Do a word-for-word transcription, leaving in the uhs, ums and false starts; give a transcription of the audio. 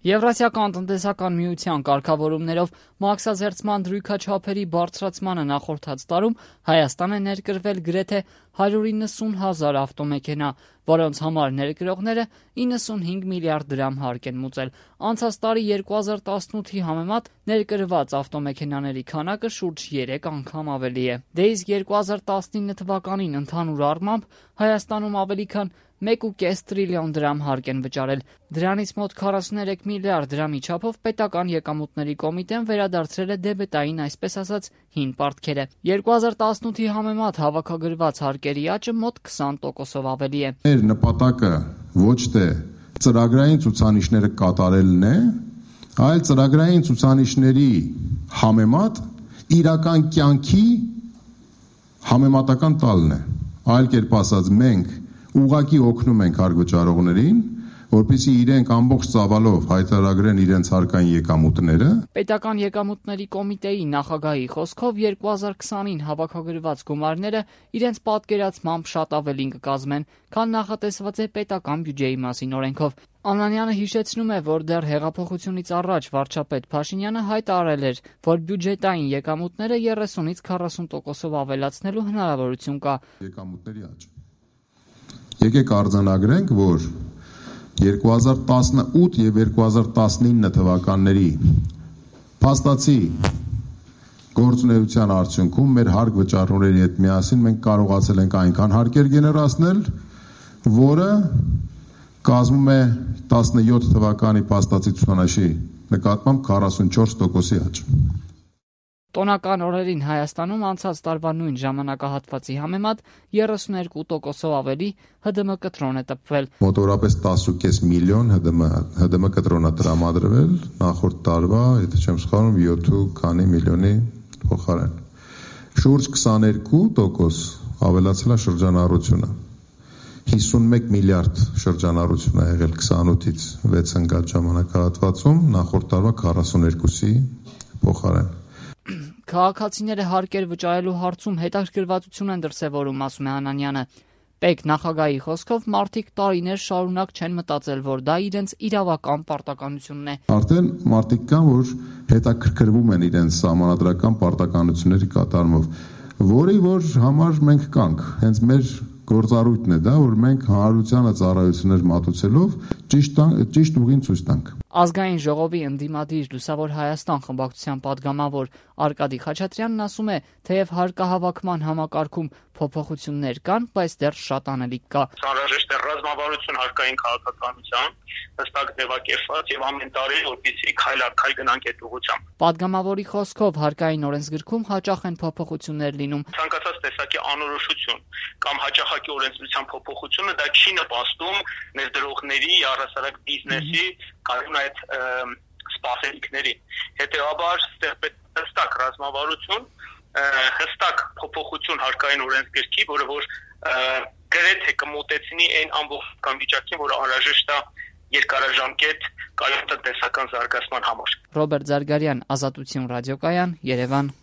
Եվրասիական տնտեսական միության կարգավորումներով մաքսազերծման դրույքաչափերի բարձրացմանը նախորդած տարում Հայաստան է ներկրվել գրեթե հարյուր իննսուն հազար ավտոմեքենա, որոնց համար ներկրողները իննսունհինգ միլիարդ դրամ հարկ են մուծել։ Անցած տարի երկու հազար տասնութի համեմատ ներկրված ավտոմեքենաների քանակը շուրջ երեք անգամ ավելի է։ Դե իսկ երկու հազար տասնինը թվականին ընդհանուր առմամբ Հայաստանում ավելի քան մեկ ու կես տրիլիոն դրամ հարկ են վճարել։ Դրանից մոտ քառասուներեք միլիարդ դրամի չափով պետական եկամուտների կոմիտեն վերադարձրել է դեբետային, այսպես ասած, հին պարտքերը։ երկու հազար տասնութի համեմատ հավաքագրված հարկերի աճը մոտ քսան տոկոսով ավելի է։ Մեր նպատակը ոչ թե ծրագրային ցուցանիշները կատարելն է, այլ ծրագրային ցուցանիշների համեմատ իրական կյանքի համեմատական տալն է։ Այլ կերպ ասած, մենք ուղղակի օգնում ենք հարկ վճարողներին, որպեսզի իրենք ամբողջ ծավալով հայտարարեն իրենց հարկային եկամուտները։ Պետական եկամուտների կոմիտեի նախագահի խոսքով երկու հազար քսանին հավաքագրված գումարները իրենց պատկերացմամբ շատ ավելին կկազմեն, քան նախատեսված է պետական բյուջեի մասին օրենքով։ Անանյանը հիշեցնում է, որ դեռ հեղափոխությունից առաջ վարչապետ Փաշինյանը հայտարարել էր, որ բյուջետային եկամուտները երեսունից քառասուն տոկոսով ավելացնելու հնարավորություն կա։ Եկամուտների աճ։ Եկեք արձանագրենք, որ երկու հազար տասնութ եւ երկու հազար տասնինը թվականների փաստացի գործունեության արդյունքում մեր հարկ վճարողների հետ միասին մենք կարողացել ենք այնքան հարկեր գեներացնել, որը կազմում է տասնյոթ թվականի փաստացի ցուցանիշի նկատմամբ քառասունչորս տոկոսի աճ։ Տոնական օրերին Հայաստանում անցած տարվա նույն ժամանակահատվածի համեմատ երեսուներկու տոկոսով ավելի Հ D M կտրոն է տպվել։ Մոտավորապես տասը ու կես միլիոն Հ D M Հ D M կտրոն է տրամադրվել նախորդ տարվա, եթե չեմ սխալվում, յոթ քանի միլիոնի փոխարեն։ Շուրջ քսաներկու տոկոս ավելացել է շրջանառությունը։ հիսունմեկ միլիարդ շրջանառություն է եղել քսանութից վեց ընկած ժամանակահատվածում, նախորդ տարվա քառասուներկուսի փոխարեն։ Քաղաքացիները հարկեր վճարելու հարցում հետաքրքրվածություն են դրսևորում, ասում է Անանյանը։ Պետ նախագահի խոսքով մարդիկ տարիներ շարունակ չեն մտածել, որ դա իրենց իրավական պարտականությունն է։ Արդեն մարդիկ կան, որ հետաքրքրվում են իրենց սահմանադրական պարտականությունների կատարումով, որի որ համար մենք կանք, հենց մեր գործառույթն է դա, որ մենք հանրությանը ծառայություններ մատուցելով ճիշտ ճիշտ ուղին ցույց տանք։ Ազգային ժողովի ընդդիմադիր Լուսավոր Հայաստան խմբակցության պատգամավոր Արկադի Խաչատրյանն ասում է, թեև հարկահավաքման համակարգում փոփոխություններ կան, բայց դեռ շատ անելիք կա։ Անհրաժեշտ է ռազմավարություն հարկային քաղաքականության, հստակ ձևակերպված եւ ամեն տարի որպեսզի քայլ առ քայլ գնանք այդ ուղղությամբ։ Պատգամավորի խոսքով հարկային օրենսգրքում հաճախ են փոփոխություններ լինում։ Ցանկացած տեսակի անորոշություն կամ հաճախակի օրենսդրության փոփոխությունը դա չի նպաստում ներդրողների, առհասարակ բիզնեսի կամ այդ սպասելիքների։ Հետևաբար հստակ ռազմավարություն, հստակ փոփոխություն հարկային օրենսգրքի, որը որ գրեթե կմոտեցնի այն ամբողջ վիճակին, որ անհրաժեշտ է երկարաժամկետ կայուն տնտեսական զարգացման համար։ Ռոբերտ Զարգարյան, Ազատություն ռադիոկայան, Երևան։